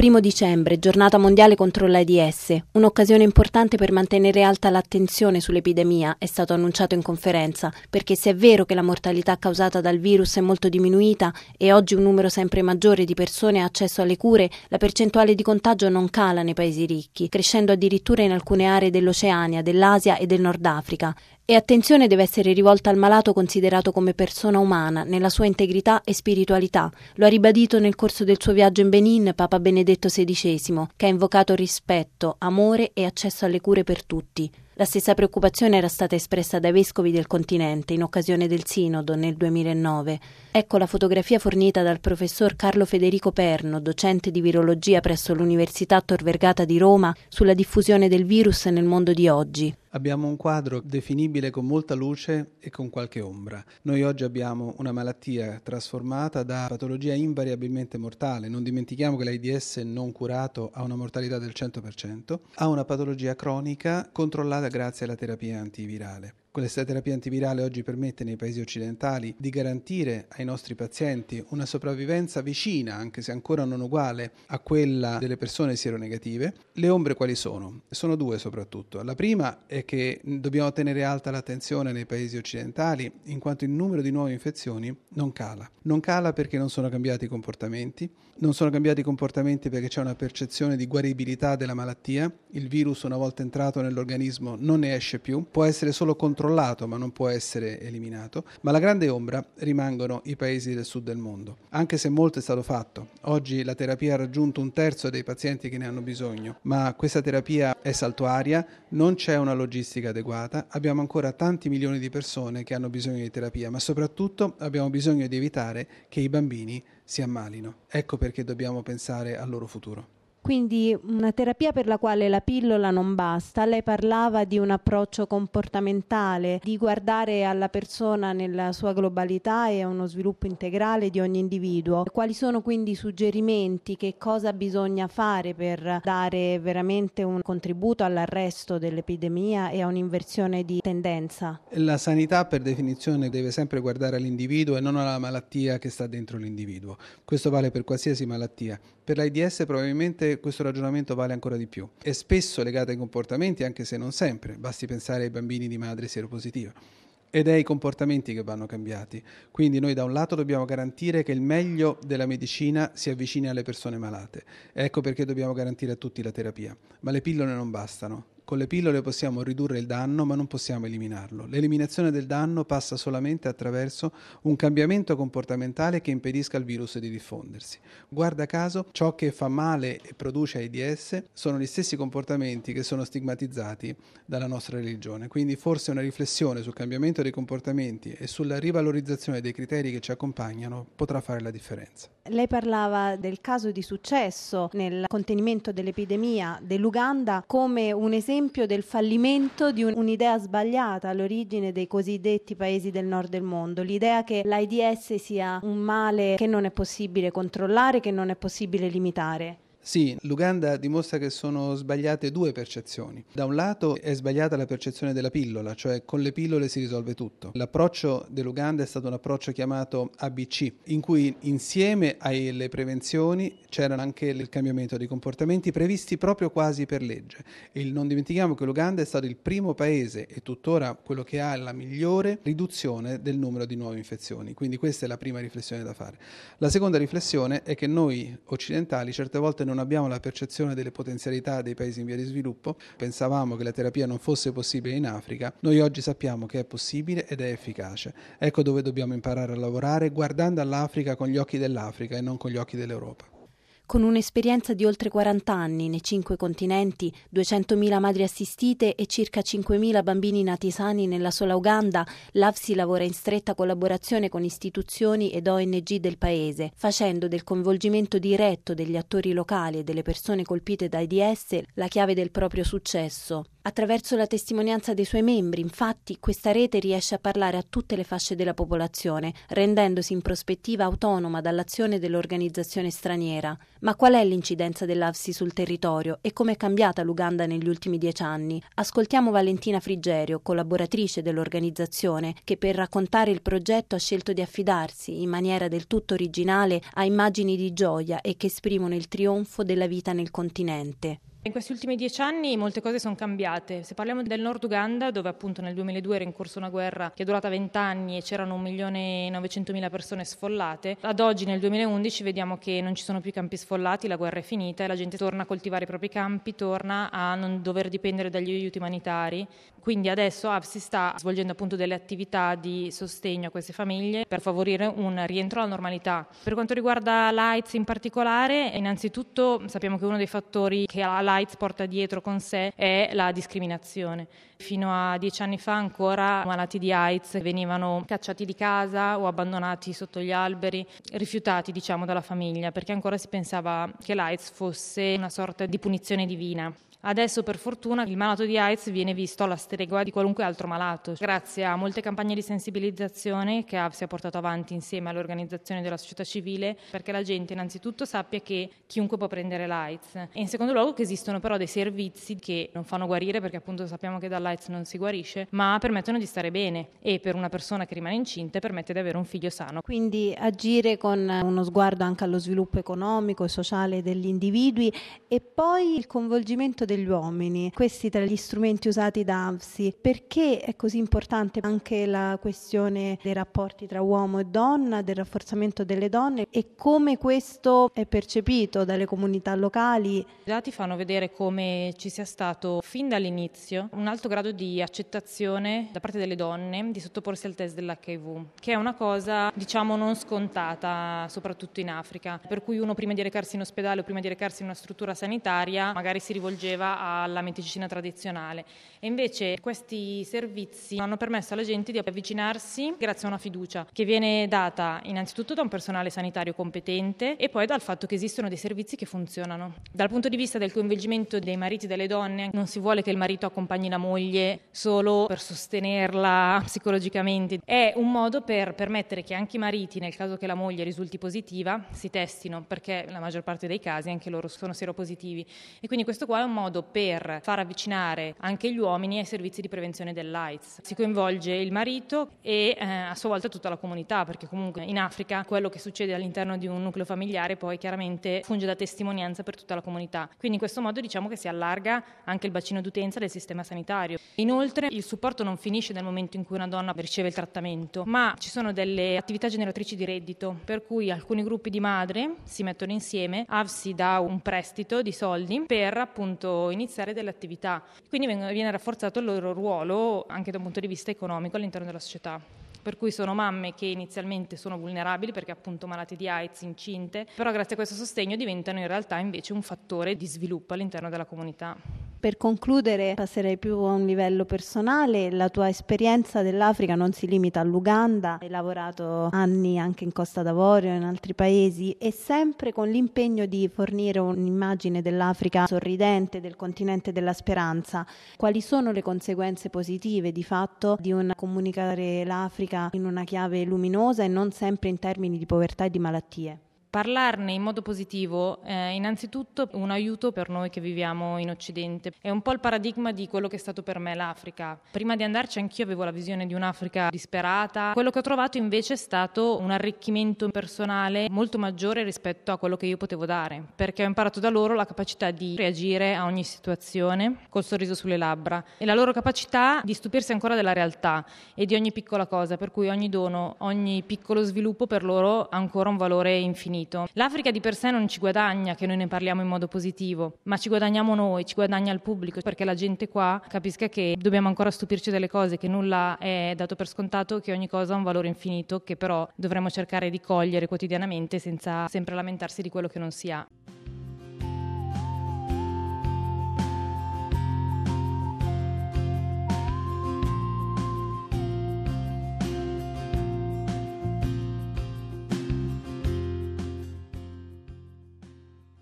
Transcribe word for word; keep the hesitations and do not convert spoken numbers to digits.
Primo dicembre, giornata mondiale contro l'AIDS, un'occasione importante per mantenere alta l'attenzione sull'epidemia, è stato annunciato in conferenza, perché se è vero che la mortalità causata dal virus è molto diminuita e oggi un numero sempre maggiore di persone ha accesso alle cure, la percentuale di contagio non cala nei paesi ricchi, crescendo addirittura in alcune aree dell'Oceania, dell'Asia e del Nord Africa. E attenzione deve essere rivolta al malato considerato come persona umana, nella sua integrità e spiritualità. Lo ha ribadito nel corso del suo viaggio in Benin Papa Benedetto sedicesimo, che ha invocato rispetto, amore e accesso alle cure per tutti. La stessa preoccupazione era stata espressa dai vescovi del continente in occasione del Sinodo nel duemilanove. Ecco la fotografia fornita dal professor Carlo Federico Perno, docente di virologia presso l'Università Tor Vergata di Roma, sulla diffusione del virus nel mondo di oggi. Abbiamo un quadro definibile con molta luce e con qualche ombra. Noi oggi abbiamo una malattia trasformata da patologia invariabilmente mortale. Non dimentichiamo che l'AIDS non curato ha una mortalità del cento per cento, ha una patologia cronica controllata grazie alla terapia antivirale. Questa terapia antivirale oggi permette nei paesi occidentali di garantire ai nostri pazienti una sopravvivenza vicina, anche se ancora non uguale, a quella delle persone sieronegative. Le ombre quali sono? Sono due soprattutto. La prima è che dobbiamo tenere alta l'attenzione nei paesi occidentali, in quanto il numero di nuove infezioni non cala. Non cala perché non sono cambiati i comportamenti, non sono cambiati i comportamenti perché c'è una percezione di guaribilità della malattia. Il virus, una volta entrato nell'organismo, non ne esce più, può essere solo controllato ma non può essere eliminato, ma la grande ombra rimangono i paesi del sud del mondo, anche se molto è stato fatto. Oggi la terapia ha raggiunto un terzo dei pazienti che ne hanno bisogno, ma questa terapia è saltuaria, non c'è una logistica adeguata, abbiamo ancora tanti milioni di persone che hanno bisogno di terapia, ma soprattutto abbiamo bisogno di evitare che i bambini si ammalino. Ecco perché dobbiamo pensare al loro futuro. Quindi una terapia per la quale la pillola non basta. Lei parlava di un approccio comportamentale, di guardare alla persona nella sua globalità e a uno sviluppo integrale di ogni individuo. Quali sono quindi i suggerimenti? Che cosa bisogna fare per dare veramente un contributo all'arresto dell'epidemia e a un'inversione di tendenza? La sanità per definizione deve sempre guardare all'individuo e non alla malattia che sta dentro l'individuo. Questo vale per qualsiasi malattia. Per l'AIDS probabilmente questo ragionamento vale ancora di più. È spesso legato ai comportamenti, anche se non sempre. Basti pensare ai bambini di madre sieropositiva. Ed è i comportamenti che vanno cambiati. Quindi noi da un lato dobbiamo garantire che il meglio della medicina si avvicini alle persone malate. Ecco perché dobbiamo garantire a tutti la terapia. Ma le pillole non bastano. Con le pillole possiamo ridurre il danno, ma non possiamo eliminarlo. L'eliminazione del danno passa solamente attraverso un cambiamento comportamentale che impedisca al virus di diffondersi. Guarda caso, ciò che fa male e produce AIDS sono gli stessi comportamenti che sono stigmatizzati dalla nostra religione. Quindi forse una riflessione sul cambiamento dei comportamenti e sulla rivalorizzazione dei criteri che ci accompagnano potrà fare la differenza. Lei parlava del caso di successo nel contenimento dell'epidemia dell'Uganda come un esempio del fallimento di un, un'idea sbagliata all'origine dei cosiddetti paesi del nord del mondo, l'idea che l'AIDS sia un male che non è possibile controllare, che non è possibile limitare. Sì, l'Uganda dimostra che sono sbagliate due percezioni. Da un lato è sbagliata la percezione della pillola, cioè con le pillole si risolve tutto. L'approccio dell'Uganda è stato un approccio chiamato A B C, in cui insieme alle prevenzioni c'era anche il cambiamento dei comportamenti previsti proprio quasi per legge. E non dimentichiamo che l'Uganda è stato il primo paese e tuttora quello che ha la migliore riduzione del numero di nuove infezioni. Quindi questa è la prima riflessione da fare. La seconda riflessione è che noi occidentali certe volte non non abbiamo la percezione delle potenzialità dei paesi in via di sviluppo. Pensavamo che la terapia non fosse possibile in Africa, noi oggi sappiamo che è possibile ed è efficace. Ecco dove dobbiamo imparare a lavorare, guardando all'Africa con gli occhi dell'Africa e non con gli occhi dell'Europa. Con un'esperienza di oltre quaranta anni nei cinque continenti, duecentomila madri assistite e circa cinquemila bambini nati sani nella sola Uganda, l'A V S I lavora in stretta collaborazione con istituzioni ed O N G del paese, facendo del coinvolgimento diretto degli attori locali e delle persone colpite da AIDS la chiave del proprio successo. Attraverso la testimonianza dei suoi membri, infatti, questa rete riesce a parlare a tutte le fasce della popolazione, rendendosi in prospettiva autonoma dall'azione dell'organizzazione straniera. Ma qual è l'incidenza dell'A V S I sul territorio e come è cambiata l'Uganda negli ultimi dieci anni? Ascoltiamo Valentina Frigerio, collaboratrice dell'organizzazione, che per raccontare il progetto ha scelto di affidarsi, in maniera del tutto originale, a immagini di gioia e che esprimono il trionfo della vita nel continente. In questi ultimi dieci anni molte cose sono cambiate. Se parliamo del Nord Uganda, dove appunto nel duemiladue era in corso una guerra che è durata vent'anni e c'erano un milione e novecentomila persone sfollate, ad oggi nel duemilaundici vediamo che non ci sono più campi sfollati, la guerra è finita e la gente torna a coltivare i propri campi, torna a non dover dipendere dagli aiuti umanitari. Quindi adesso A V S I sta svolgendo appunto delle attività di sostegno a queste famiglie per favorire un rientro alla normalità. Per quanto riguarda l'AIDS in particolare, innanzitutto sappiamo che uno dei fattori che l'AIDS porta dietro con sé è la discriminazione. Fino a dieci anni fa ancora malati di AIDS venivano cacciati di casa o abbandonati sotto gli alberi, rifiutati diciamo dalla famiglia, perché ancora si pensava che l'AIDS fosse una sorta di punizione divina. Adesso per fortuna il malato di AIDS viene visto alla stregua di qualunque altro malato, grazie a molte campagne di sensibilizzazione che A V S I ha portato avanti insieme alle organizzazioni della società civile, perché la gente innanzitutto sappia che chiunque può prendere l'AIDS e in secondo luogo che esistono però dei servizi che non fanno guarire, perché appunto sappiamo che dall'AIDS non si guarisce, ma permettono di stare bene e per una persona che rimane incinta permette di avere un figlio sano. Quindi agire con uno sguardo anche allo sviluppo economico e sociale degli individui e poi il coinvolgimento degli uomini, questi tra gli strumenti usati da A V S I. Perché è così importante anche la questione dei rapporti tra uomo e donna, del rafforzamento delle donne e come questo è percepito dalle comunità locali? I dati fanno vedere come ci sia stato fin dall'inizio un alto grado di accettazione da parte delle donne di sottoporsi al test dell'H I V, che è una cosa diciamo non scontata soprattutto in Africa, per cui uno prima di recarsi in ospedale o prima di recarsi in una struttura sanitaria magari si rivolgeva alla medicina tradizionale e invece questi servizi hanno permesso alla gente di avvicinarsi grazie a una fiducia che viene data innanzitutto da un personale sanitario competente e poi dal fatto che esistono dei servizi che funzionano. Dal punto di vista del coinvolgimento dei mariti e delle donne, non si vuole che il marito accompagni la moglie solo per sostenerla psicologicamente, è un modo per permettere che anche i mariti, nel caso che la moglie risulti positiva, si testino, perché la maggior parte dei casi anche loro sono seropositivi e quindi questo qua è un modo per far avvicinare anche gli uomini ai servizi di prevenzione dell'AIDS. Si coinvolge il marito e eh, a sua volta tutta la comunità, perché comunque in Africa quello che succede all'interno di un nucleo familiare poi chiaramente funge da testimonianza per tutta la comunità. Quindi in questo modo diciamo che si allarga anche il bacino d'utenza del sistema sanitario. Inoltre il supporto non finisce nel momento in cui una donna riceve il trattamento, ma ci sono delle attività generatrici di reddito, per cui alcuni gruppi di madre si mettono insieme, A V S I dà un prestito di soldi per appunto iniziare delle attività, quindi viene rafforzato il loro ruolo anche da un punto di vista economico all'interno della società. Per cui sono mamme che inizialmente sono vulnerabili perché appunto malate di AIDS, incinte, però grazie a questo sostegno diventano in realtà invece un fattore di sviluppo all'interno della comunità. Per concludere passerei più a un livello personale. La tua esperienza dell'Africa non si limita all'Uganda, hai lavorato anni anche in Costa d'Avorio e in altri paesi e sempre con l'impegno di fornire un'immagine dell'Africa sorridente, del continente della speranza. Quali sono le conseguenze positive di fatto di un comunicare l'Africa in una chiave luminosa e non sempre in termini di povertà e di malattie? Parlarne in modo positivo è innanzitutto un aiuto per noi che viviamo in Occidente. È un po' il paradigma di quello che è stato per me l'Africa. Prima di andarci anch'io avevo la visione di un'Africa disperata. Quello che ho trovato invece è stato un arricchimento personale molto maggiore rispetto a quello che io potevo dare, perché ho imparato da loro la capacità di reagire a ogni situazione col sorriso sulle labbra e la loro capacità di stupirsi ancora della realtà e di ogni piccola cosa, per cui ogni dono, ogni piccolo sviluppo per loro ha ancora un valore infinito. L'Africa di per sé non ci guadagna che noi ne parliamo in modo positivo, ma ci guadagniamo noi, ci guadagna il pubblico, perché la gente qua capisca che dobbiamo ancora stupirci delle cose, che nulla è dato per scontato, che ogni cosa ha un valore infinito, che però dovremmo cercare di cogliere quotidianamente senza sempre lamentarsi di quello che non si ha.